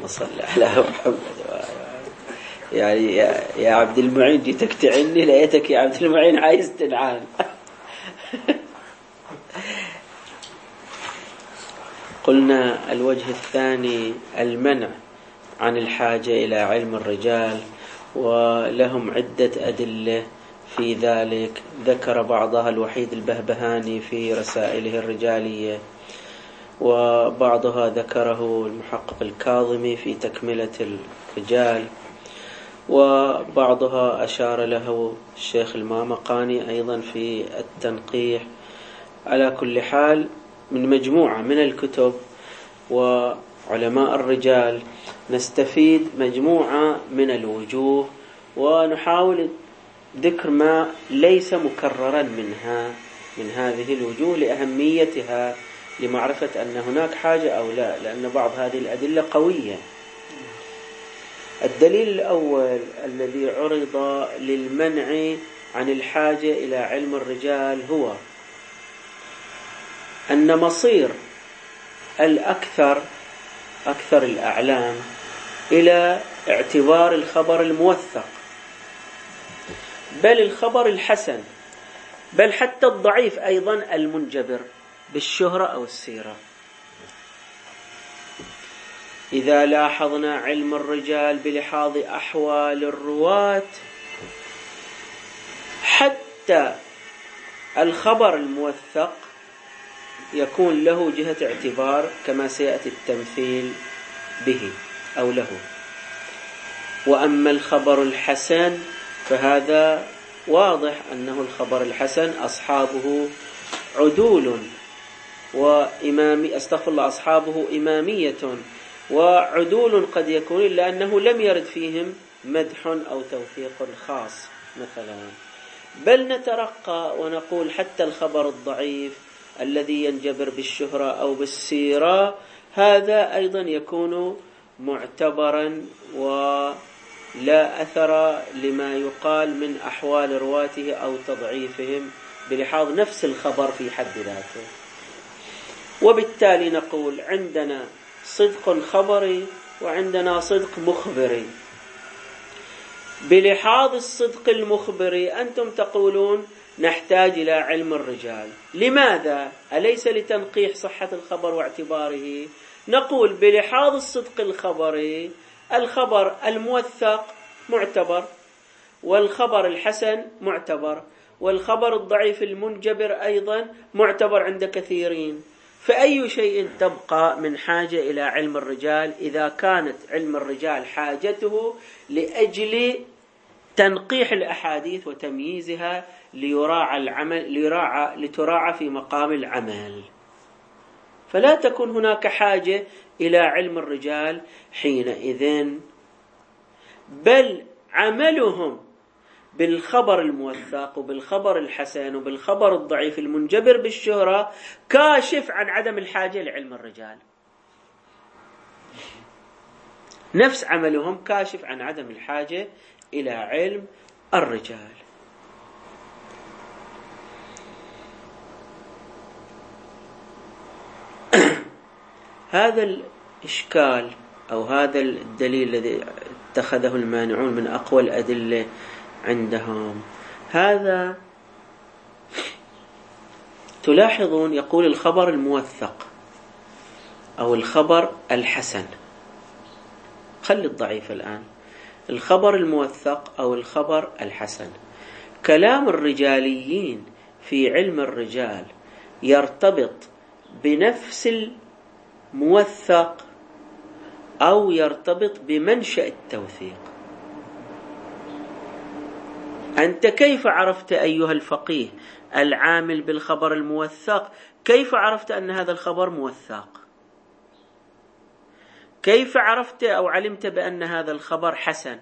صل على محمد. يعني يا عبد المعين جيتك تعني، لقيتك يا عبد المعين عايز تنعان. قلنا الوجه الثاني المنع عن الحاجة إلى علم الرجال، ولهم عدة أدلة في ذلك، ذكر بعضها الوحيد البهبهاني في رسائله الرجالية، وبعضها ذكره المحقق الكاظمي في تكملة الرجال، وبعضها أشار له الشيخ المامقاني أيضا في التنقيح. على كل حال من مجموعة من الكتب وعلماء الرجال نستفيد مجموعة من الوجوه، ونحاول ذكر ما ليس مكررا من هذه الوجوه لأهميتها، لمعرفة أن هناك حاجة أو لا، لأن بعض هذه الأدلة قوية. الدليل الأول الذي عرض للمنع عن الحاجة إلى علم الرجال هو أن مصير أكثر الأعلام إلى اعتبار الخبر الموثق، بل الخبر الحسن، بل حتى الضعيف أيضا المنجبر بالشهرة أو السيرة. إذا لاحظنا علم الرجال بلحاظ أحوال الرواة، حتى الخبر الموثق يكون له جهة اعتبار كما سيأتي التمثيل به أو له. وأما الخبر الحسن فهذا واضح أنه الخبر الحسن أصحابه عدول أصحابه إمامية وعدول قد يكون، إلا أنه لم يرد فيهم مدح أو توثيق خاص مثلا. بل نترقى ونقول حتى الخبر الضعيف الذي ينجبر بالشهرة أو بالسيرة هذا أيضا يكون معتبرا ولا أثر لما يقال من أحوال رواته أو تضعيفهم بلحاظ نفس الخبر في حد ذاته. وبالتالي نقول عندنا صدق خبري وعندنا صدق مخبري. بلحاظ الصدق المخبري أنتم تقولون نحتاج إلى علم الرجال. لماذا؟ أليس لتنقيح صحة الخبر واعتباره؟ نقول بلحاظ الصدق الخبري الخبر الموثق معتبر، والخبر الحسن معتبر، والخبر الضعيف المنجبر أيضا معتبر عند كثيرين. فأي شيء تبقى من حاجة إلى علم الرجال إذا كانت علم الرجال حاجته لأجل تنقيح الأحاديث وتمييزها لتراعى في مقام العمل، فلا تكون هناك حاجة إلى علم الرجال حينئذ. بل عملهم بالخبر الموثق وبالخبر الحسن وبالخبر الضعيف المنجبر بالشهرة كاشف عن عدم الحاجة لعلم الرجال. نفس عملهم كاشف عن عدم الحاجة إلى علم الرجال. هذا الإشكال أو هذا الدليل الذي اتخذه المانعون من أقوى الأدلة عندهم، هذا تلاحظون يقول الخبر الموثق أو الخبر الحسن. خلي الضعيف الآن، الخبر الموثق أو الخبر الحسن. كلام الرجاليين في علم الرجال يرتبط بنفس الموثق أو يرتبط بمنشأ التوثيق. أنت كيف عرفت أيها الفقيه العامل بالخبر الموثق، كيف عرفت أن هذا الخبر موثق؟ كيف عرفت أو علمت بأن هذا الخبر حسن؟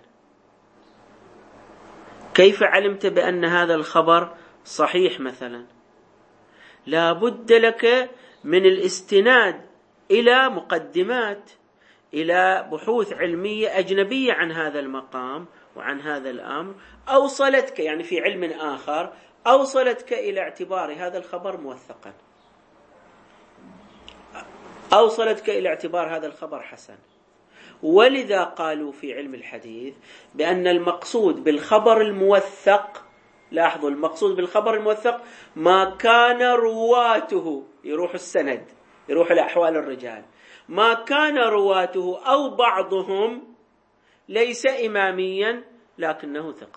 كيف علمت بأن هذا الخبر صحيح مثلا؟ لا بد لك من الاستناد إلى مقدمات، إلى بحوث علمية أجنبية عن هذا المقام وعن هذا الأمر، أوصلتك يعني في علم آخر أوصلتك إلى اعتبار هذا الخبر موثقا، أوصلتك إلى اعتبار هذا الخبر حسن. ولذا قالوا في علم الحديث بأن المقصود بالخبر الموثق، لاحظوا المقصود بالخبر الموثق ما كان رواته، يروح السند، يروح لأحوال الرجال، ما كان رواته أو بعضهم ليس إماميا لكنه ثقة.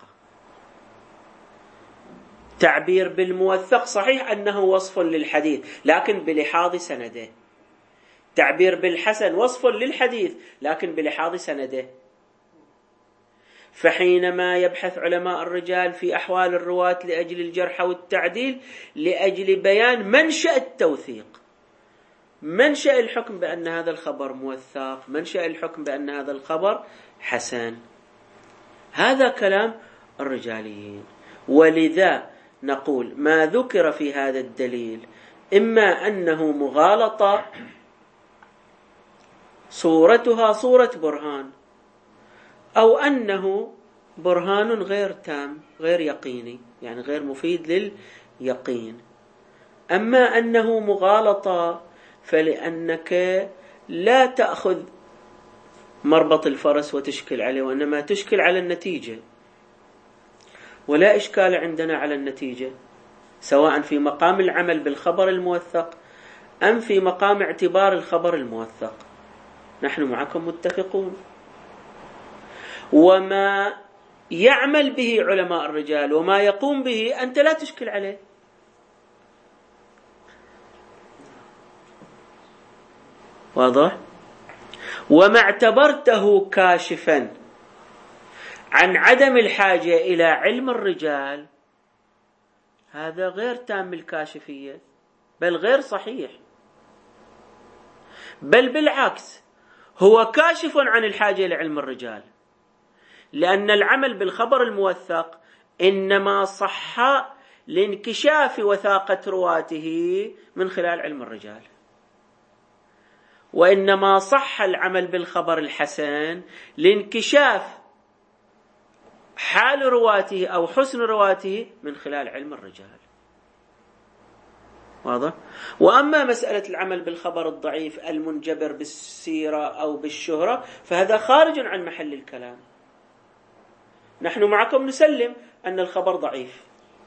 تعبير بالموثق صحيح أنه وصف للحديث لكن بلحاظ سنده، تعبير بالحسن وصف للحديث لكن بلحاظ سنده. فحينما يبحث علماء الرجال في أحوال الرواة لأجل الجرح والتعديل لأجل بيان منشأ التوثيق، منشأ الحكم بأن هذا الخبر موثق، منشأ الحكم بأن هذا الخبر حسن، هذا كلام الرجاليين. ولذا نقول ما ذكر في هذا الدليل إما أنه مغالطة صورتها صورة برهان، أو أنه برهان غير تام غير يقيني، يعني غير مفيد لليقين. أما أنه مغالطة فلأنك لا تأخذ مربط الفرس وتشكل عليه، وإنما تشكل على النتيجة، ولا إشكال عندنا على النتيجة سواء في مقام العمل بالخبر الموثق أم في مقام اعتبار الخبر الموثق، نحن معكم متفقون. وما يعمل به علماء الرجال وما يقوم به أنت لا تشكل عليه. واضح؟ وما اعتبرته كاشفا عن عدم الحاجة إلى علم الرجال هذا غير تام الكاشفية، بل غير صحيح، بل بالعكس هو كاشف عن الحاجة إلى علم الرجال، لأن العمل بالخبر الموثق إنما صح لانكشاف وثاقة رواته من خلال علم الرجال، وإنما صح العمل بالخبر الحسن لانكشاف حال رواته أو حسن رواته من خلال علم الرجال. واضح؟ وأما مسألة العمل بالخبر الضعيف المنجبر بالسيرة أو بالشهرة فهذا خارج عن محل الكلام. نحن معكم نسلم أن الخبر ضعيف،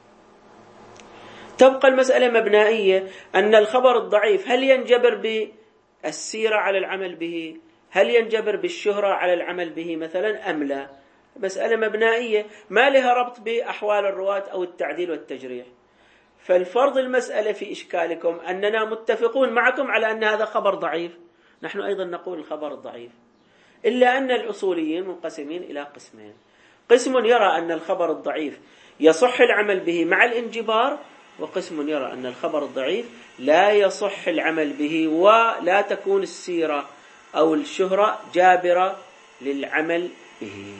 تبقى المسألة مبنائية أن الخبر الضعيف هل ينجبر بالسيرة على العمل به، هل ينجبر بالشهرة على العمل به مثلا أم لا. مسألة مبنائية ما لها ربط بأحوال الرواة أو التعديل والتجريح. فالفرض المسألة في إشكالكم أننا متفقون معكم على أن هذا خبر ضعيف، نحن أيضا نقول الخبر الضعيف، إلا أن الأصوليين منقسمين إلى قسمين: قسم يرى أن الخبر الضعيف يصح العمل به مع الانجبار، وقسم يرى أن الخبر الضعيف لا يصح العمل به ولا تكون السيرة أو الشهرة جابرة للعمل به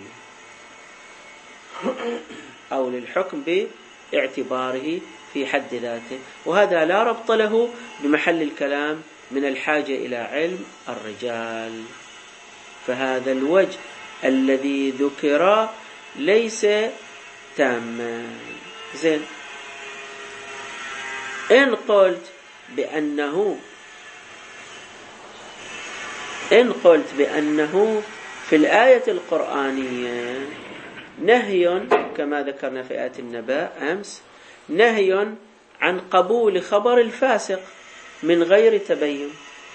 أو للحكم باعتباره في حد ذاته، وهذا لا ربط له بمحل الكلام من الحاجة إلى علم الرجال. فهذا الوجه الذي ذكر ليس تاما. زين، إن قلت بأنه في الآية القرآنية نهي كما ذكرنا في آية النبأ أمس، نهي عن قبول خبر الفاسق من غير تبين،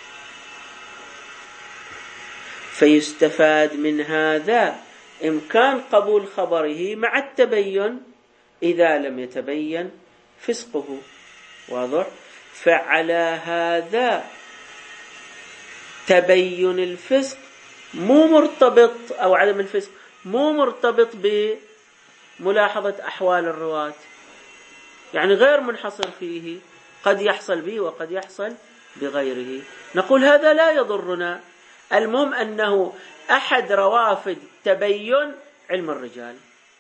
فيستفاد من هذا إمكان قبول خبره مع التبين إذا لم يتبين فسقه. واضح؟ فعلى هذا تبين الفسق مو مرتبط، أو عدم الفسق مو مرتبط بملاحظة أحوال الرواة، يعني غير منحصر فيه، قد يحصل به وقد يحصل بغيره. نقول هذا لا يضرنا، المهم أنه أحد روافد تبين علم الرجال.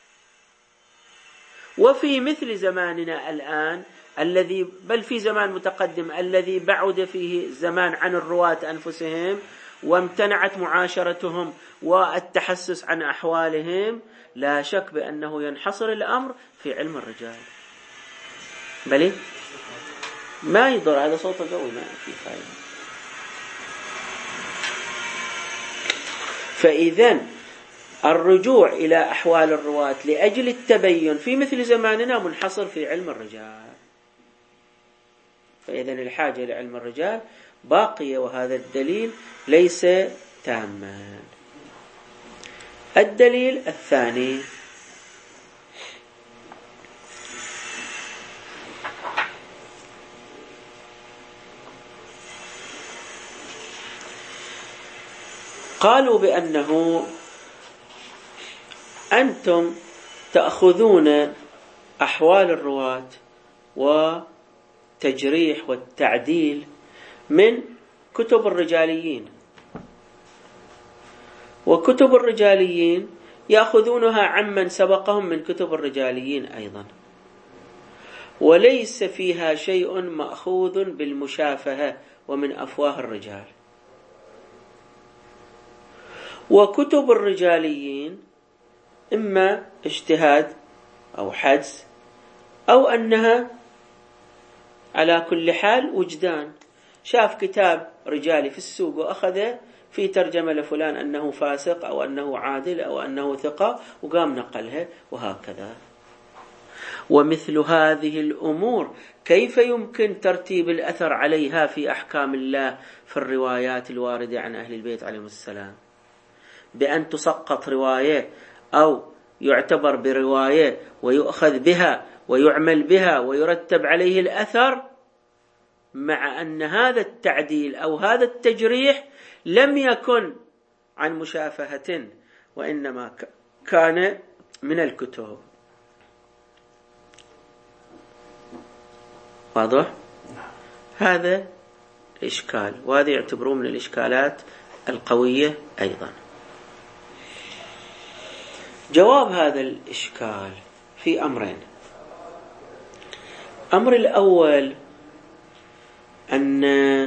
وفي مثل زماننا الآن الذي بل في زمان متقدم الذي بعد فيه الزمان عن الرواة أنفسهم وامتنعت معاشرتهم والتحسس عن أحوالهم، لا شك بأنه ينحصر الأمر في علم الرجال. بلي ما يضر، هذا صوت قوي ما في فائدة. فإذا الرجوع إلى أحوال الرواة لأجل التبين في مثل زماننا منحصر في علم الرجال، فإذا الحاجة لعلم الرجال باقية، وهذا الدليل ليس تاما. الدليل الثاني: قالوا بأنه أنتم تأخذون أحوال الرواة وتجريح والتعديل من كتب الرجاليين، وكتب الرجاليين يأخذونها عمن سبقهم من كتب الرجاليين أيضا، وليس فيها شيء مأخوذ بالمشافهة ومن أفواه الرجال. وكتب الرجاليين إما اجتهاد أو حدس، أو أنها على كل حال وجدان، شاف كتاب رجالي في السوق وأخذه في ترجمة لفلان أنه فاسق أو أنه عادل أو أنه ثقة وقام نقلها، وهكذا. ومثل هذه الأمور كيف يمكن ترتيب الأثر عليها في أحكام الله في الروايات الواردة عن أهل البيت عليهم السلام، بأن تسقط رواية أو يعتبر برواية ويؤخذ بها ويعمل بها ويرتب عليه الأثر، مع أن هذا التعديل أو هذا التجريح لم يكن عن مشافهة، وإنما كان من الكتب. واضح؟ هذا الإشكال، وهذا يعتبروه من الإشكالات القوية أيضا. جواب هذا الإشكال في أمرين: أمر الأول أن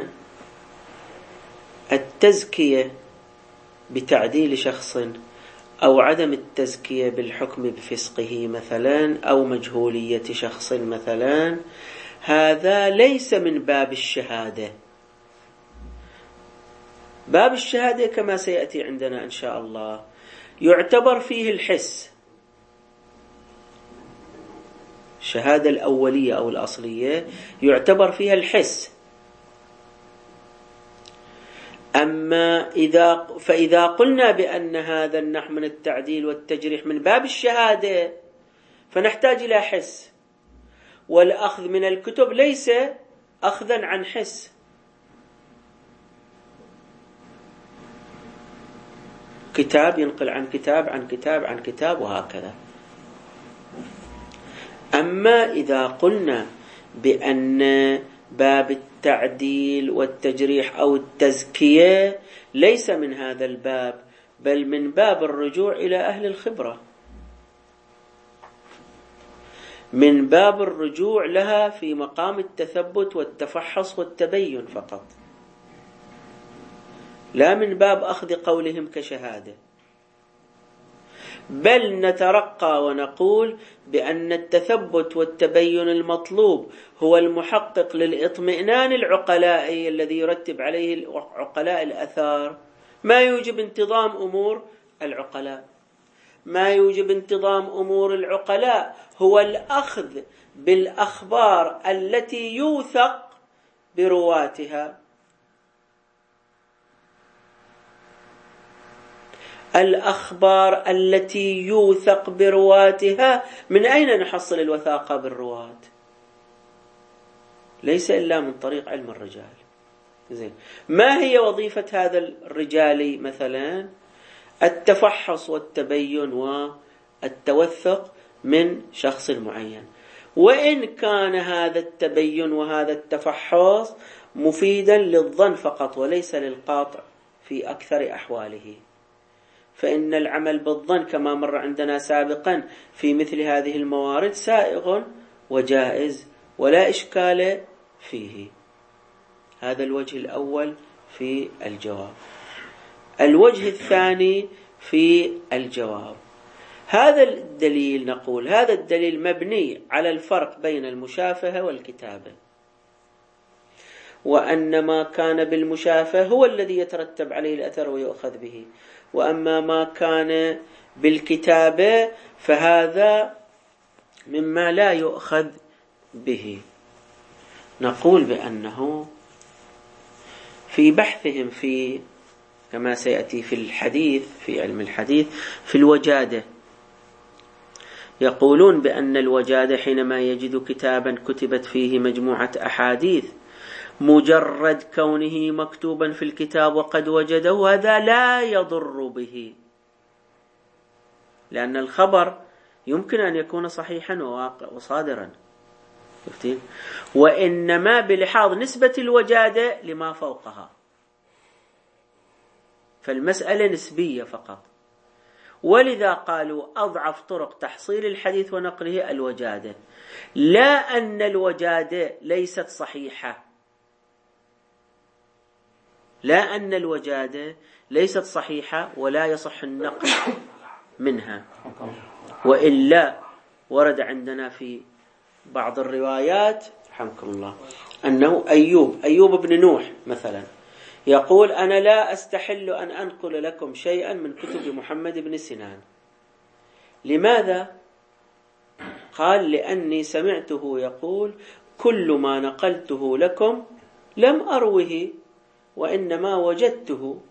التزكية بتعديل شخص أو عدم التزكية بالحكم بفسقه مثلا أو مجهولية شخص مثلا، هذا ليس من باب الشهادة. باب الشهادة كما سيأتي عندنا إن شاء الله يعتبر فيه الحس، الشهادة الأولية أو الأصلية يعتبر فيها الحس. أما فإذا قلنا بأن هذا النحو من التعديل والتجريح من باب الشهادة فنحتاج إلى حس، والأخذ من الكتب ليس أخذا عن حس. كتاب ينقل عن كتاب عن كتاب عن كتاب وهكذا. أما إذا قلنا بأن باب التعديل والتجريح أو التزكية ليس من هذا الباب، بل من باب الرجوع إلى أهل الخبرة، من باب الرجوع لها في مقام التثبت والتفحص والتبين فقط، لا من باب أخذ قولهم كشهادة. بل نترقى ونقول بأن التثبت والتبين المطلوب هو المحقق للإطمئنان العقلائي الذي يرتب عليه العقلاء الأثار، ما يوجب انتظام أمور العقلاء. ما يوجب انتظام أمور العقلاء هو الأخذ بالأخبار التي يوثق برواتها. الأخبار التي يوثق برواتها، من أين نحصل الوثاقة بالرواة؟ ليس إلا من طريق علم الرجال. زين، ما هي وظيفة هذا الرجالي مثلا؟ التفحص والتبين والتوثق من شخص معين، وإن كان هذا التبين وهذا التفحص مفيدا للظن فقط وليس للقاطع في أكثر أحواله، فإن العمل بالظن كما مر عندنا سابقا في مثل هذه الموارد سائغ وجائز ولا إشكال فيه. هذا الوجه الأول في الجواب. الوجه الثاني في الجواب: هذا الدليل نقول هذا الدليل مبني على الفرق بين المشافهة والكتابة، وأن ما كان بالمشافة هو الذي يترتب عليه الأثر ويؤخذ به، وأما ما كان بالكتابة فهذا مما لا يؤخذ به. نقول بأنه في بحثهم في كما سيأتي في الحديث في علم الحديث في الوجادة، يقولون بأن الوجادة حينما يجد كتابا كتبت فيه مجموعة أحاديث مجرد كونه مكتوبا في الكتاب وقد وجده هذا لا يضر به، لأن الخبر يمكن أن يكون صحيحا وصادرا، وإنما بلحاظ نسبة الوجادة لما فوقها، فالمسألة نسبية فقط. ولذا قالوا أضعف طرق تحصيل الحديث ونقله الوجادة، لا أن الوجادة ليست صحيحة، لا أن الوجادة ليست صحيحة ولا يصح النقل منها، وإلا ورد عندنا في بعض الروايات رحمكم الله أنه أيوب بن نوح مثلا يقول أنا لا أستحل أن أنقل لكم شيئا من كتب محمد بن سنان. لماذا؟ قال لأني سمعته يقول كل ما نقلته لكم لم أروه وإنما وجدته،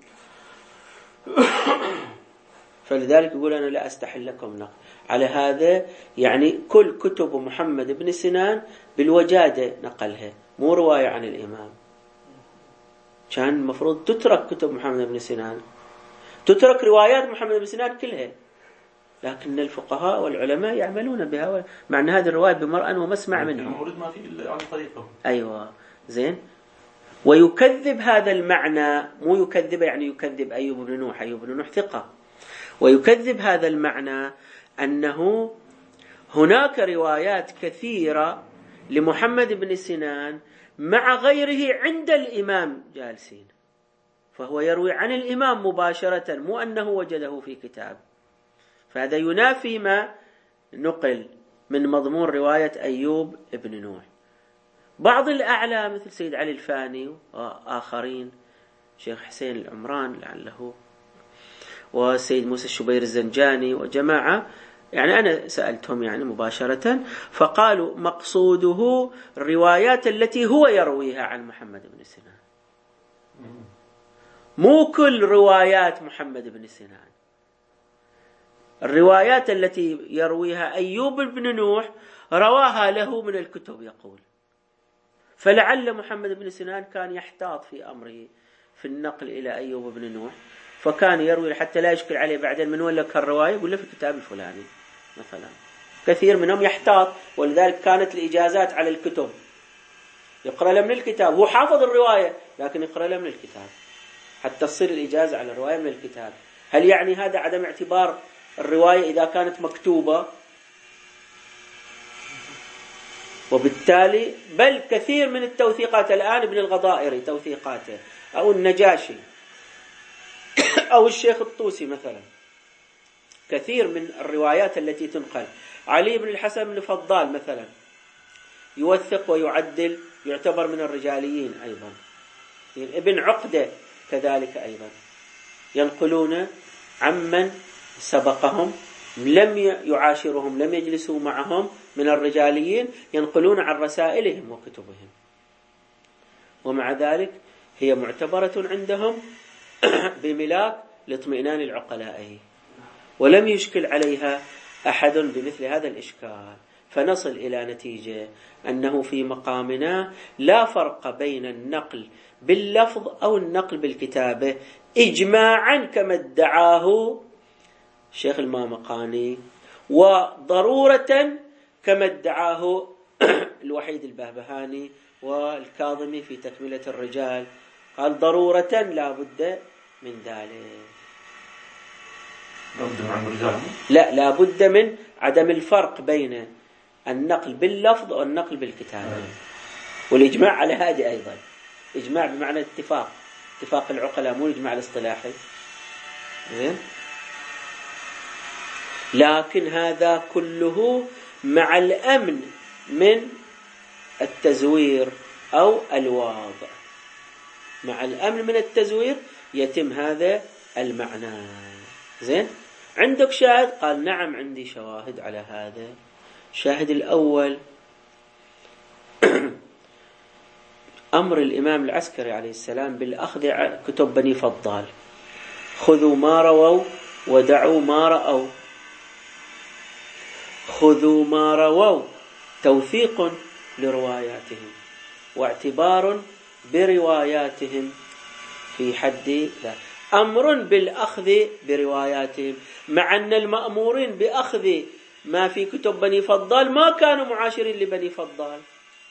فلذلك يقول أنا لا أستحل لكم نقل. على هذا يعني كل كتب محمد بن سنان بالوجادة نقلها، مو رواية عن الإمام. كان المفروض تترك كتب محمد بن سنان، تترك روايات محمد بن سنان كلها، لكن الفقهاء والعلماء يعملون بها، مع أن هذه الرواية بمرأة ومسمع منها ما في عن طريقه. أيوة زين. ويكذب هذا المعنى، مو يكذب يعني يكذب أيوب بن نوح، أيوب بن نوح ثقة، ويكذب هذا المعنى أنه هناك روايات كثيرة لمحمد بن سنان مع غيره عند الإمام جالسين، فهو يروي عن الإمام مباشرة، مو أنه وجده في كتاب، فهذا ينافي ما نقل من مضمون رواية أيوب بن نوح. بعض الأعلى مثل سيد علي الفاني وآخرين، شيخ حسين العمران لعله، وسيد موسى الشبير الزنجاني وجماعة، يعني أنا سألتهم يعني مباشرة فقالوا مقصوده الروايات التي هو يرويها عن محمد بن سنان، مو كل روايات محمد بن سنان. الروايات التي يرويها أيوب بن نوح رواها له من الكتب يقول، فلعل محمد بن سنان كان يحتاط في أمره في النقل إلى أيوب بن نوح، فكان يروي حتى لا يشكل عليه بعدين من وين لك الرواية، يقول له في الكتاب الفلاني مثلا. كثير منهم يحتاط، ولذلك كانت الإجازات على الكتب، يقرأ له من الكتاب، هو حافظ الرواية لكن يقرأ له من الكتاب حتى تصير الإجازة على الرواية من الكتاب. هل يعني هذا عدم اعتبار الرواية إذا كانت مكتوبة؟ وبالتالي بل كثير من التوثيقات الآن ابن الغضائري توثيقاته أو النجاشي أو الشيخ الطوسي مثلا، كثير من الروايات التي تنقل، علي بن الحسن بن فضال مثلا يوثق ويعدل، يعتبر من الرجاليين أيضا. ابن عقدة كذلك أيضا، ينقلون عمن سبقهم لم يعاشرهم لم يجلسوا معهم من الرجاليين، ينقلون عن رسائلهم وكتبهم، ومع ذلك هي معتبرة عندهم بملاك لاطمئنان العقلاء، ولم يشكل عليها أحد بمثل هذا الإشكال. فنصل إلى نتيجة أنه في مقامنا لا فرق بين النقل باللفظ أو النقل بالكتابة إجماعا كما ادعاه الشيخ المامقاني، وضرورة كما ادعاه الوحيد البهبهاني والكاظمي في تكملة الرجال، قال ضرورة لا بد من ذلك. لا بد من عدم الفرق بين النقل باللفظ والنقل بالكتابة، والإجماع على هذه أيضا، إجماع بمعنى اتفاق العقلاء، مو الإجماع الاصطلاحي. لكن هذا كله مع الأمن من التزوير أو الواضع. مع الأمن من التزوير يتم هذا المعنى. زين، عندك شاهد؟ قال نعم عندي شواهد على هذا. الشاهد الأول أمر الإمام العسكري عليه السلام بالأخذ كتب بني فضال، خذوا ما رووا ودعوا ما رأوا. خذوا ما رووا توثيق لرواياتهم واعتبار برواياتهم في حد ذا، أمر بالأخذ برواياتهم، مع أن المأمورين بأخذ ما في كتب بني فضال ما كانوا معاشرين لبني فضال،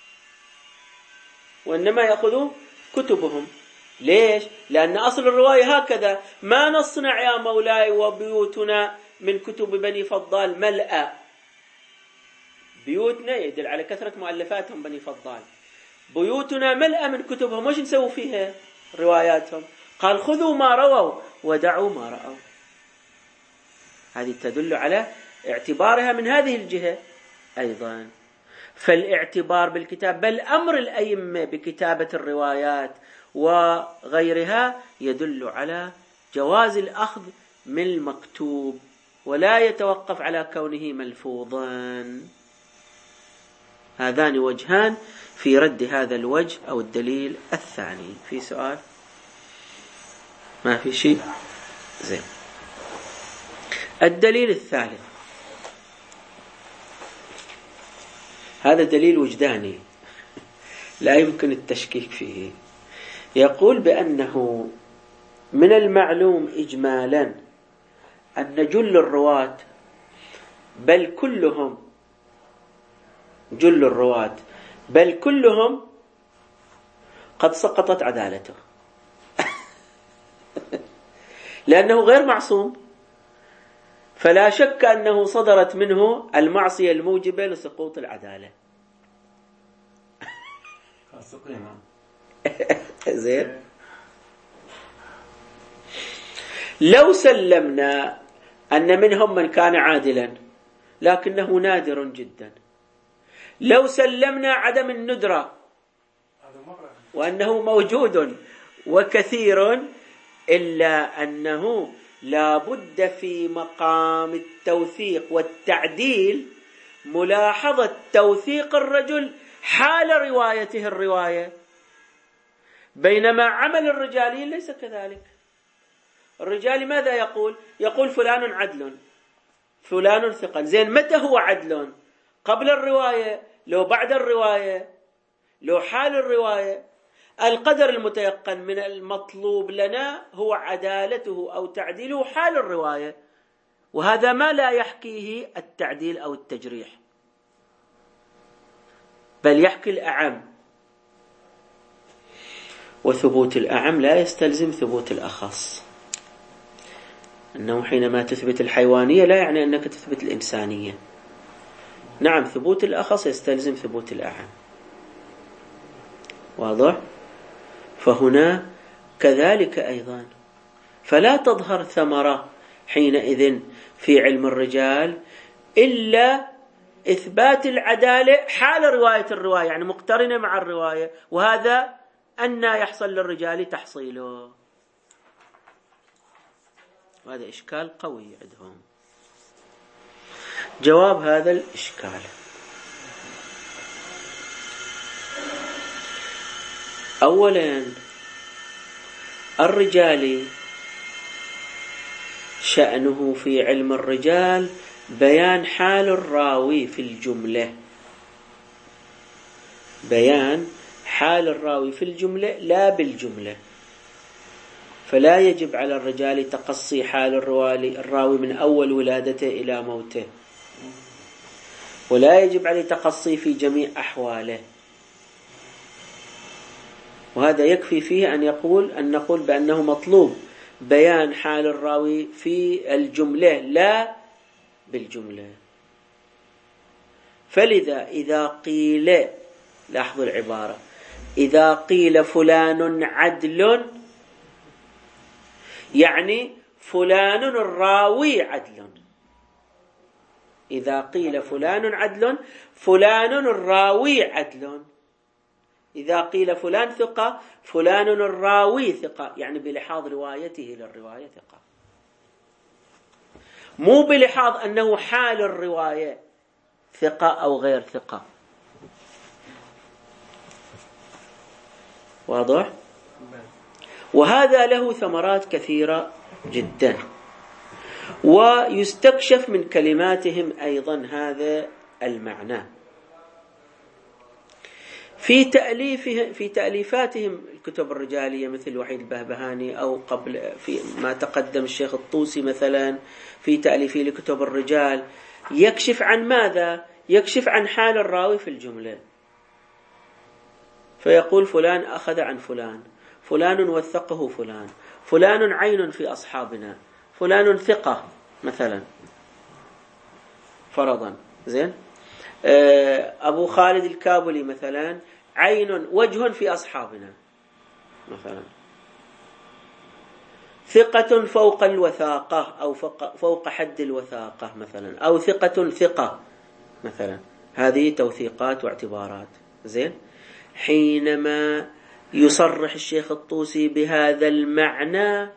وإنما يأخذوا كتبهم. ليش؟ لأن أصل الرواية هكذا: ما نصنع يا مولاي وبيوتنا من كتب بني فضال ملأ. بيوتنا يدل على كثرة مؤلفاتهم بني فضال، بيوتنا ملأ من كتبهم، وش نسوي فيها رواياتهم؟ قال خذوا ما رووا ودعوا ما رأوا. هذه تدل على اعتبارها من هذه الجهة أيضا. فالاعتبار بالكتاب بل أمر الأئمة بكتابة الروايات وغيرها يدل على جواز الأخذ من المكتوب، ولا يتوقف على كونه ملفوظا. هذان وجهان في رد هذا الوجه أو الدليل الثاني. في سؤال؟ ما في شيء؟ زين. الدليل الثالث، هذا دليل وجداني لا يمكن التشكيك فيه. يقول بأنه من المعلوم إجمالا أن جل الرواة بل كلهم جل الرواة بل كلهم قد سقطت عدالته لأنه غير معصوم، فلا شك أنه صدرت منه المعصية الموجبة لسقوط العدالة. زين، لو سلمنا أن منهم من كان عادلا لكنه نادر جدا، لو سلمنا عدم الندرة وأنه موجود وكثير، إلا أنه لا بد في مقام التوثيق والتعديل ملاحظة توثيق الرجل حال روايته الرواية، بينما عمل الرجالي ليس كذلك. الرجال ماذا يقول؟ يقول فلان عدل، فلان ثقل. زين، متى هو عدل؟ قبل الرواية، لو بعد الرواية، لو حال الرواية؟ القدر المتيقن من المطلوب لنا هو عدالته أو تعديله حال الرواية، وهذا ما لا يحكيه التعديل أو التجريح، بل يحكي الأعم، وثبوت الأعم لا يستلزم ثبوت الأخص. أنه حينما تثبت الحيوانية لا يعني أنك تثبت الإنسانية. نعم، ثبوت الأخص يستلزم ثبوت الأعم. واضح؟ فهنا كذلك أيضا، فلا تظهر ثمرة حينئذ في علم الرجال إلا إثبات العدالة حال رواية الرواية، يعني مقترنة مع الرواية، وهذا أن يحصل للرجال تحصيله. وهذا إشكال قوي عندهم. جواب هذا الإشكال: أولا، الرجال شأنه في علم الرجال بيان حال الراوي في الجملة، بيان حال الراوي في الجملة لا بالجملة. فلا يجب على الرجال تقصي حال الراوي من أول ولادته إلى موته، ولا يجب عليه تقصي في جميع أحواله. وهذا يكفي فيه أن نقول بأنه مطلوب بيان حال الراوي في الجملة لا بالجملة. فلذا إذا قيل، لاحظوا العبارة، إذا قيل فلان عدل يعني فلان الراوي عدل. إذا قيل فلان عدل فلان الراوي عدل، إذا قيل فلان ثقة فلان الراوي ثقة، يعني بلحاظ روايته للرواية ثقة، مو بلحاظ أنه حال الرواية ثقة أو غير ثقة. واضح؟ وهذا له ثمرات كثيرة جدا، ويستكشف من كلماتهم أيضا هذا المعنى. في تأليفاتهم الكتب الرجالية مثل وحيد البهبهاني، أو قبل في ما تقدم الشيخ الطوسي مثلا في تأليفه لكتب الرجال، يكشف عن ماذا؟ يكشف عن حال الراوي في الجملة، فيقول فلان أخذ عن فلان، فلان وثقه فلان، فلان عين في أصحابنا، فلان ثقة مثلا فرضا، زين، أبو خالد الكابلي مثلا عين وجه في أصحابنا مثلا، ثقة فوق الوثاقة أو فوق حد الوثاقة مثلا، أو ثقة ثقة مثلا. هذه توثيقات واعتبارات. زين، حينما يصرح الشيخ الطوسي بهذا المعنى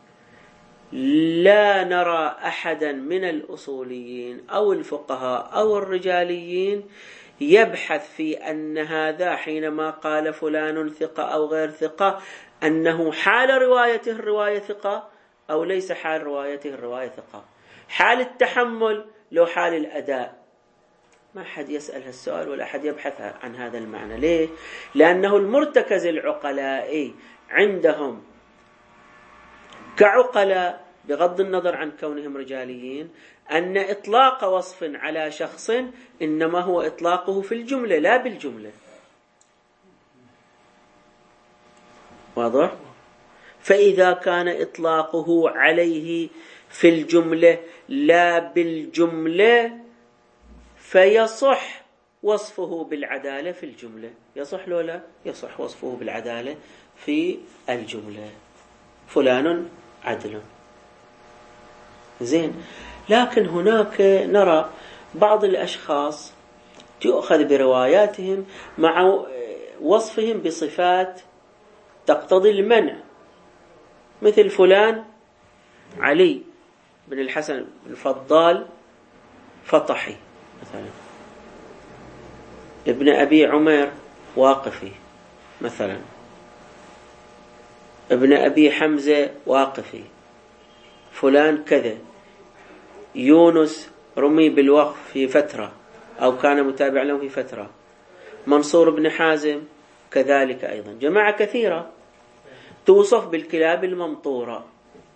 لا نرى أحدا من الأصوليين أو الفقهاء أو الرجاليين يبحث في أن هذا حينما قال فلان ثقة أو غير ثقة أنه حال روايته الرواية ثقة أو ليس حال روايته الرواية ثقة، حال التحمل لو حال الأداء. ما حد يسأل هالسؤال ولا حد يبحث عن هذا المعنى. ليه؟ لأنه المرتكز العقلائي عندهم كعقلاء بغض النظر عن كونهم رجاليين أن إطلاق وصف على شخص إنما هو إطلاقه في الجملة لا بالجملة. واضح؟ فإذا كان إطلاقه عليه في الجملة لا بالجملة فيصح وصفه بالعدالة في الجملة. يصح لو لا؟ يصح وصفه بالعدالة في الجملة، فلان عدل. زين، لكن هناك نرى بعض الأشخاص تؤخذ برواياتهم مع وصفهم بصفات تقتضي المنع، مثل فلان علي بن الحسن الفضال فطحي مثلا، ابن أبي عمر واقفي مثلا، ابن أبي حمزة واقفي، فلان كذا، يونس رمي بالوقف في فترة أو كان متابع له في فترة، منصور بن حازم كذلك أيضا. جماعة كثيرة توصف بالكلاب الممطورة.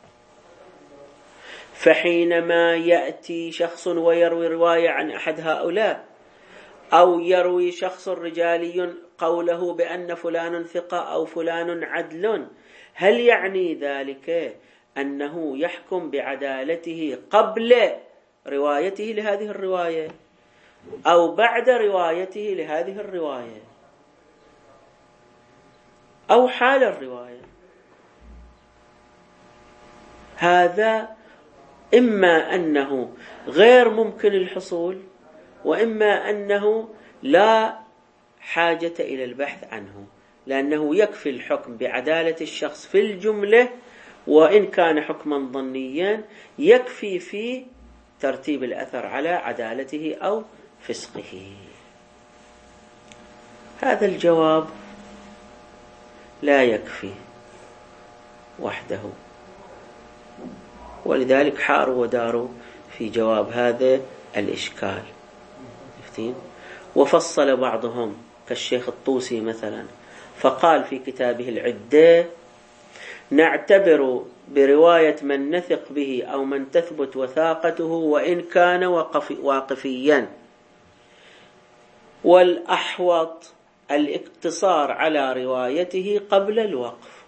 فحينما يأتي شخص ويروي رواية عن أحد هؤلاء أو يروي شخص رجالي قوله بأن فلان ثقة أو فلان عدل، هل يعني ذلك أنه يحكم بعدالته قبل روايته لهذه الرواية أو بعد روايته لهذه الرواية أو حال الرواية؟ هذا إما أنه غير ممكن الحصول، وإما أنه لا حاجة إلى البحث عنه، لأنه يكفي الحكم بعدالة الشخص في الجملة، وإن كان حكما ظنيا يكفي في ترتيب الأثر على عدالته أو فسقه. هذا الجواب لا يكفي وحده، ولذلك حاروا وداروا في جواب هذا الإشكال. وفصل بعضهم كالشيخ الطوسي مثلا فقال في كتابه العدة: نعتبر برواية من نثق به أو من تثبت وثاقته وإن كان واقفيا، والأحوط الاقتصار على روايته قبل الوقف.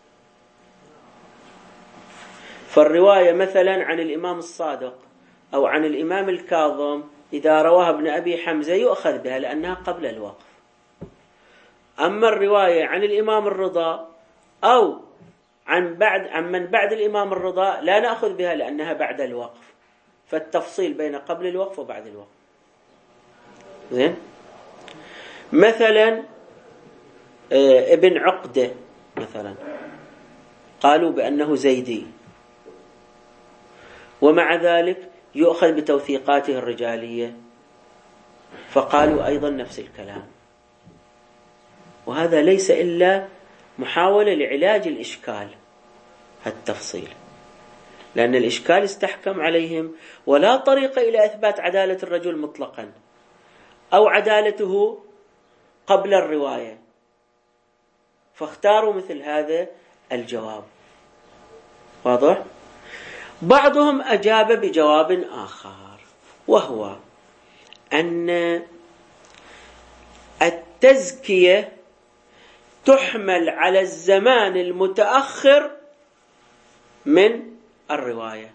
فالرواية مثلا عن الإمام الصادق أو عن الإمام الكاظم إذا رواها ابن أبي حمزة يؤخذ بها لأنها قبل الوقف. أما الرواية عن الإمام الرضا أو عن من بعد الإمام الرضا لا نأخذ بها لأنها بعد الوقف. فالتفصيل بين قبل الوقف وبعد الوقف. زين، مثلا ابن عقدة مثلا قالوا بأنه زيدي، ومع ذلك يؤخذ بتوثيقاته الرجالية فقالوا أيضا نفس الكلام. وهذا ليس إلا محاولة لعلاج الإشكال التفصيل، لأن الإشكال استحكم عليهم ولا طريق إلى إثبات عدالة الرجل مطلقا أو عدالته قبل الرواية، فاختاروا مثل هذا الجواب. واضح؟ بعضهم أجاب بجواب آخر، وهو أن التزكية تحمل على الزمان المتأخر من الرواية.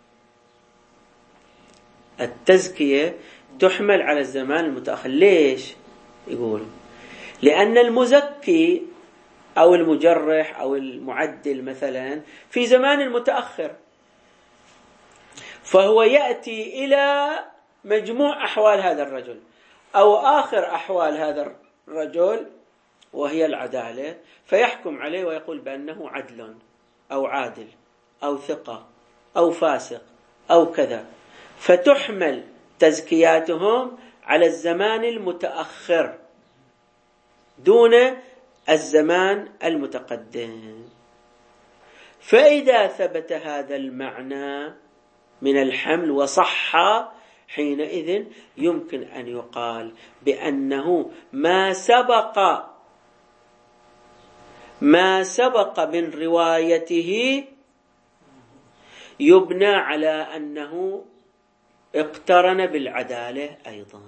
التزكية تحمل على الزمان المتأخر. ليش؟ يقول لأن المزكي أو المجرح أو المعدل مثلا في زمان متأخر، فهو يأتي إلى مجموع أحوال هذا الرجل أو آخر أحوال هذا الرجل وهي العدالة، فيحكم عليه ويقول بأنه عدل أو عادل أو ثقة أو فاسق أو كذا، فتحمل تزكياتهم على الزمان المتأخر دون الزمان المتقدم. فإذا ثبت هذا المعنى من الحمل وصح، حينئذ يمكن أن يقال بأنه ما سبق من روايته يبنى على أنه اقترن بالعدالة أيضا،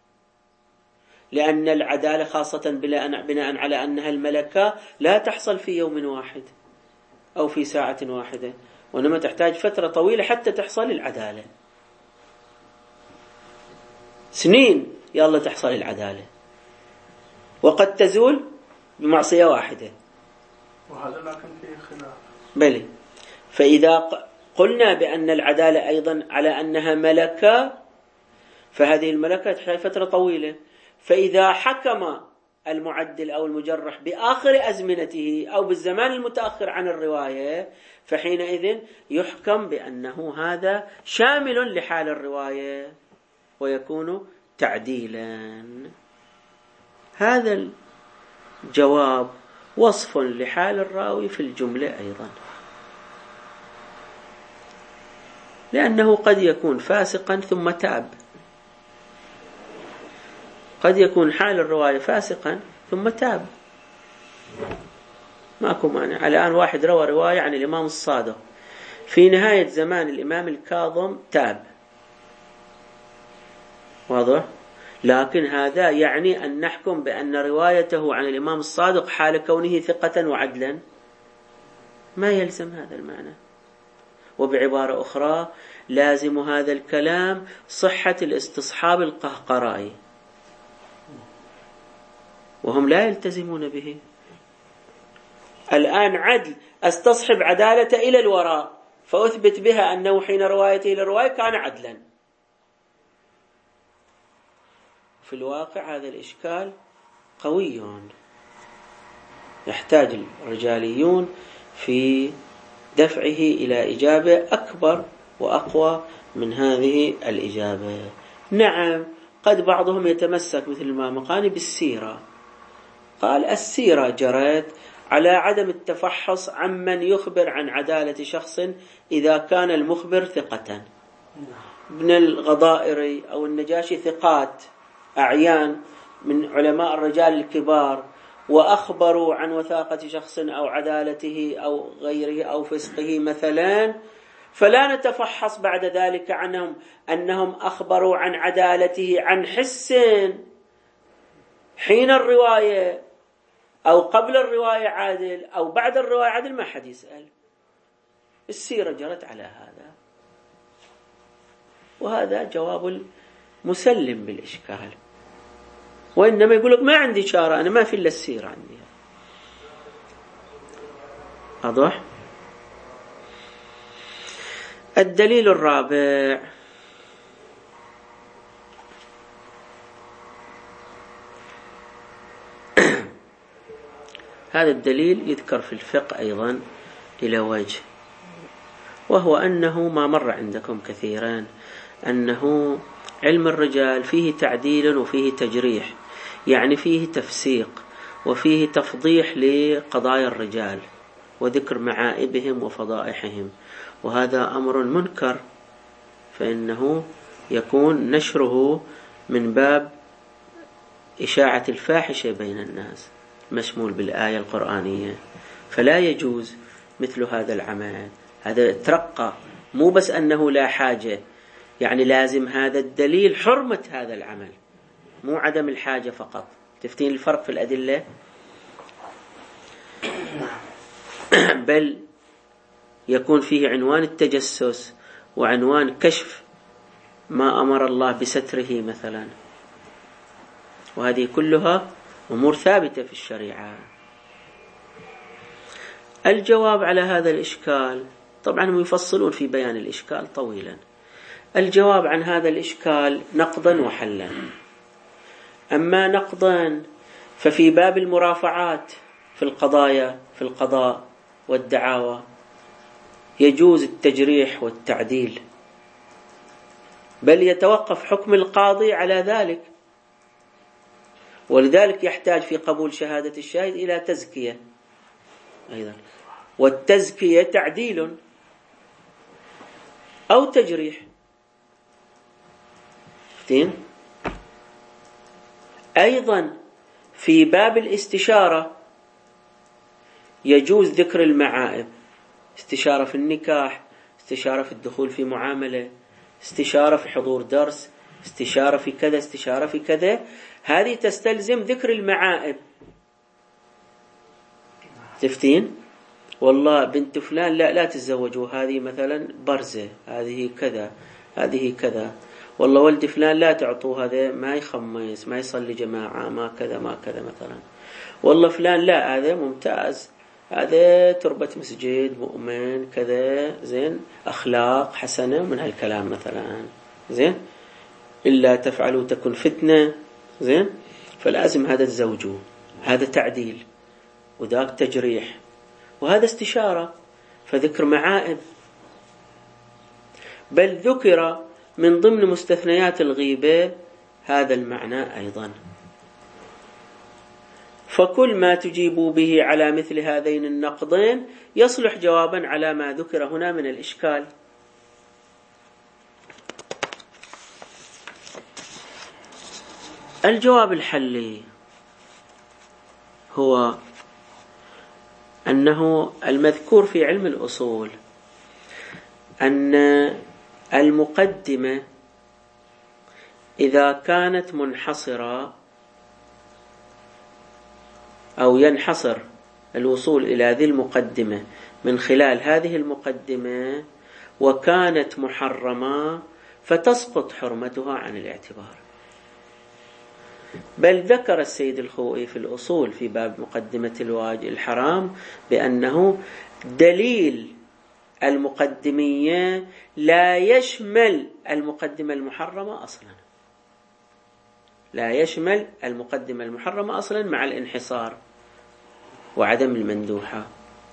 لأن العدالة خاصة بناء على أنها الملكة لا تحصل في يوم واحد أو في ساعة واحدة، وإنما تحتاج فترة طويلة حتى تحصل العدالة، سنين يلا تحصل العدالة، وقد تزول بمعصية واحدة. وهذا ما كان فيه خلاف. بلي. فإذا قلنا بأن العدالة أيضا على أنها ملكة، فهذه الملكة تحتاج فترة طويلة. فإذا حكم المعدل أو المجرح بآخر أزمنته أو بالزمان المتأخر عن الرواية، فحينئذ يحكم بأنه هذا شامل لحال الرواية ويكون تعديلا. هذا الجواب وصف لحال الراوي في الجملة أيضا، لأنه قد يكون فاسقا ثم تاب، قد يكون حال الرواية فاسقا ثم تاب، ماكو مانع. الآن واحد روى رواية عن الإمام الصادق، في نهاية زمان الإمام الكاظم تاب، واضح؟ لكن هذا يعني أن نحكم بأن روايته عن الإمام الصادق حال كونه ثقة وعدلا؟ ما يلزم هذا المعنى. وبعبارة أخرى لازم هذا الكلام صحة الاستصحاب القهقرائي، وهم لا يلتزمون به. الآن عدل استصحب عدالة إلى الوراء فأثبت بها أنه حين روايته إلى الرواية كان عدلا. في الواقع هذا الإشكال قوي، يحتاج الرجاليون في دفعه إلى إجابة أكبر وأقوى من هذه الإجابة. نعم، قد بعضهم يتمسك مثل المامقاني بالسيرة، قال السيرة جرت على عدم التفحص عمن يخبر عن عدالة شخص إذا كان المخبر ثقة. ابن الغضائري أو النجاشي ثقات أعيان من علماء الرجال الكبار، وأخبروا عن وثاقة شخص أو عدالته أو غيره أو فسقه مثلا، فلا نتفحص بعد ذلك عنهم أنهم أخبروا عن عدالته عن حس حين الرواية أو قبل الرواية عادل أو بعد الرواية عادل، ما حد يسأل. السيرة جرت على هذا، وهذا جواب مسلم بالإشكال. وإنما يقول لك ما عندي شارة، أنا ما في إلا السيرة عندي. واضح؟ الدليل الرابع هذا الدليل يذكر في الفقه أيضا إلى وجه، وهو أنه ما مر عندكم كثيرا أنه علم الرجال فيه تعديل وفيه تجريح، يعني فيه تفسيق وفيه تفضيح لقضايا الرجال وذكر معائبهم وفضائحهم، وهذا أمر منكر، فإنه يكون نشره من باب إشاعة الفاحشة بين الناس مشمول بالآية القرآنية، فلا يجوز مثل هذا العمل. هذا ترقى، مو بس أنه لا حاجة، يعني لازم هذا الدليل حرمة هذا العمل، مو عدم الحاجة فقط. تفتين الفرق في الأدلة؟ بل يكون فيه عنوان التجسس وعنوان كشف ما أمر الله بستره مثلا، وهذه كلها أمور ثابتة في الشريعة. الجواب على هذا الإشكال، طبعا هم يفصلون في بيان الإشكال طويلا. الجواب عن هذا الإشكال نقضا وحلا. أما نقضا ففي باب المرافعات في القضايا في القضاء والدعاوى يجوز التجريح والتعديل، بل يتوقف حكم القاضي على ذلك، ولذلك يحتاج في قبول شهادة الشاهد إلى تزكية أيضا، والتزكية تعديل أو تجريح. أيضا في باب الاستشارة يجوز ذكر المعائب، استشارة في النكاح، استشارة في الدخول في معاملة، استشارة في حضور درس، استشارة في كذا، استشارة في كذا، هذه تستلزم ذكر المعائب. تفتين والله بنت فلان لا تتزوجوا، هذه مثلا برزة، هذه كذا، هذه كذا، والله ولد فلان لا تعطوه، هذا ما يخمس، ما يصلي جماعة، ما كذا ما كذا مثلا، والله فلان لا هذا ممتاز، هذا تربة مسجد، مؤمن كذا، زين، أخلاق حسنة، من هالكلام مثلا، زين، إلا تفعلوا تكن فتنة، زين، فلازم هذا تزوجوه. هذا تعديل وذاك تجريح، وهذا استشارة، فذكر معائب. بل ذكر من ضمن مستثنيات الغيبة هذا المعنى أيضا. فكل ما تجيبوا به على مثل هذين النقضين يصلح جوابا على ما ذكر هنا من الإشكال. الجواب الحلي هو أنه المذكور في علم الأصول أن المقدمة إذا كانت منحصرة أو ينحصر الوصول إلى ذي المقدمة من خلال هذه المقدمة وكانت محرمة فتسقط حرمتها عن الاعتبار. بل ذكر السيد الخوئي في الأصول في باب مقدمة الحرام بأنه دليل المقدمية لا يشمل المقدمة المحرمة أصلا، لا يشمل المقدمة المحرمة أصلا مع الانحصار وعدم المندوحة.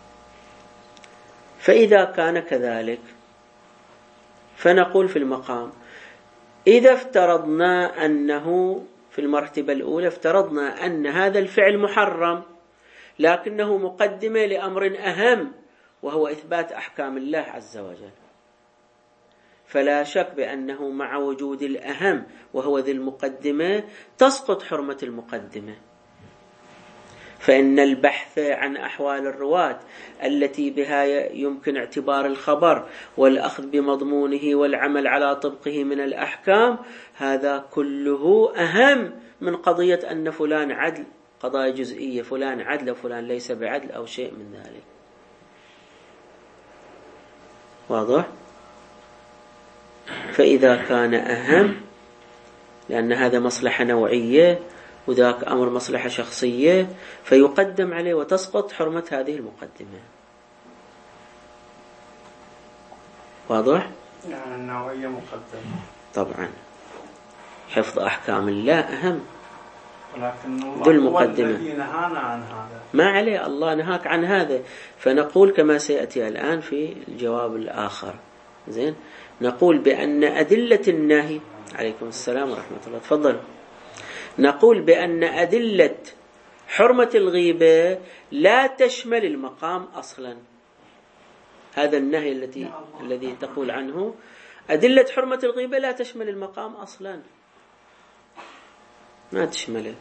فإذا كان كذلك فنقول في المقام إذا افترضنا أنه في المرتبة الأولى افترضنا أن هذا الفعل محرم لكنه مقدمة لأمر أهم وهو إثبات أحكام الله عز وجل، فلا شك بأنه مع وجود الأهم وهو ذي المقدمة تسقط حرمة المقدمة. فإن البحث عن أحوال الرواة التي بها يمكن اعتبار الخبر والأخذ بمضمونه والعمل على طبقه من الأحكام هذا كله أهم من قضية أن فلان عدل، قضايا جزئية، فلان عدل وفلان ليس بعدل أو شيء من ذلك. واضح؟ فإذا كان أهم لأن هذا مصلحة نوعية وذاك أمر مصلحة شخصية فيقدم عليه وتسقط حرمة هذه المقدمة. واضح؟ يعني النوعية مقدمة. طبعا حفظ أحكام الله أهم ولكن ذو المقدمة الذي نهانا عن هذا، ما عليه، الله نهاك عن هذا. فنقول كما سيأتي الآن في الجواب الآخر. زين، نقول بأن أدلة النهي، عليكم السلام ورحمة الله، تفضل. نقول بأن أدلة حرمة الغيبة لا تشمل المقام أصلا. هذا النهي الذي تقول عنه، أدلة حرمة الغيبة لا تشمل المقام أصلا، ما تشمله.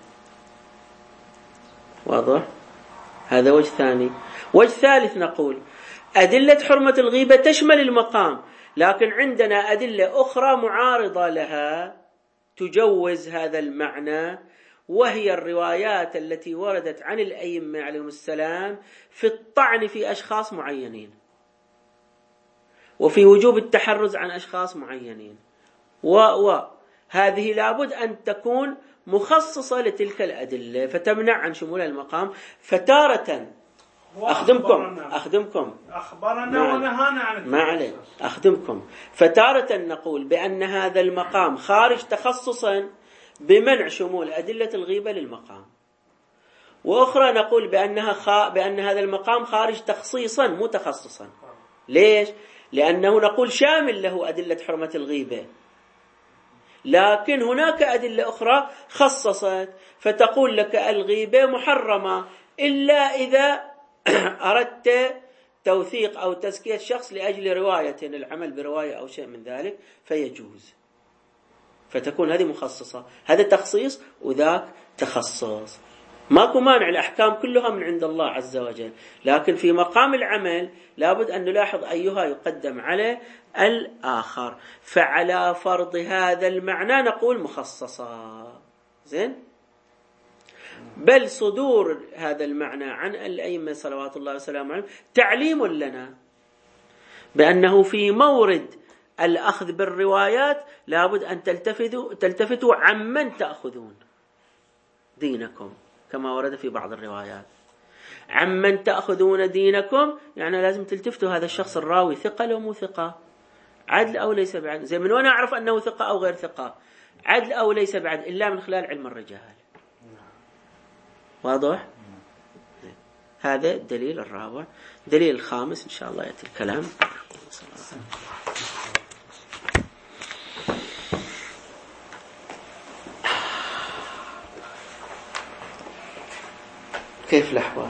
واضح؟ هذا وجه ثاني. وجه ثالث، نقول أدلة حرمة الغيبة تشمل المقام، لكن عندنا أدلة أخرى معارضة لها تجوز هذا المعنى، وهي الروايات التي وردت عن الأئمة عليهم السلام في الطعن في أشخاص معينين، وفي وجوب التحرز عن أشخاص معينين، وهذه لابد أن تكون مخصصة لتلك الأدلة فتمنع عن شمول المقام. فتارة أخدمكم أخبرنا ونهانا عن ما عليه، أخدمكم. فتارة نقول بأن هذا المقام خارج تخصصا بمنع شمول أدلة الغيبة للمقام، وأخرى نقول بأن هذا المقام خارج تخصيصا مو تخصصا. ليش؟ لأنه نقول شامل له أدلة حرمة الغيبة، لكن هناك أدلة أخرى خصصت، فتقول لك الغيبة محرمة إلا إذا أردت توثيق أو تزكية شخص لأجل رواية، العمل برواية أو شيء من ذلك فيجوز، فتكون هذه مخصصة. هذا تخصيص وذاك تخصص، ماكو مانع، الأحكام كلها من عند الله عز وجل، لكن في مقام العمل لابد أن نلاحظ أيها يقدم على الآخر. فعلى فرض هذا المعنى نقول مخصصة. زين، بل صدور هذا المعنى عن الأئمة صلوات الله وسلامه عليهم تعليم لنا بأنه في مورد الأخذ بالروايات لابد أن تلتفتوا عمن تأخذون دينكم، كما ورد في بعض الروايات عمن تأخذون دينكم، يعني لازم تلتفتوا هذا الشخص الراوي ثقة لو مو ثقة، عدل أو ليس بعدل. زي من وين أعرف أنه ثقة أو غير ثقة، عدل أو ليس بعدل، إلا من خلال علم الرجال. واضح؟ هذا الدليل الرابع. دليل الخامس إن شاء الله يأتي الكلام. كيف الأحوال؟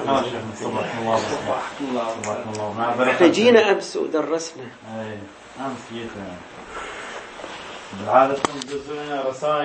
احنا جينا أمس ودرسنا. أمس جينا بالعادة رسائل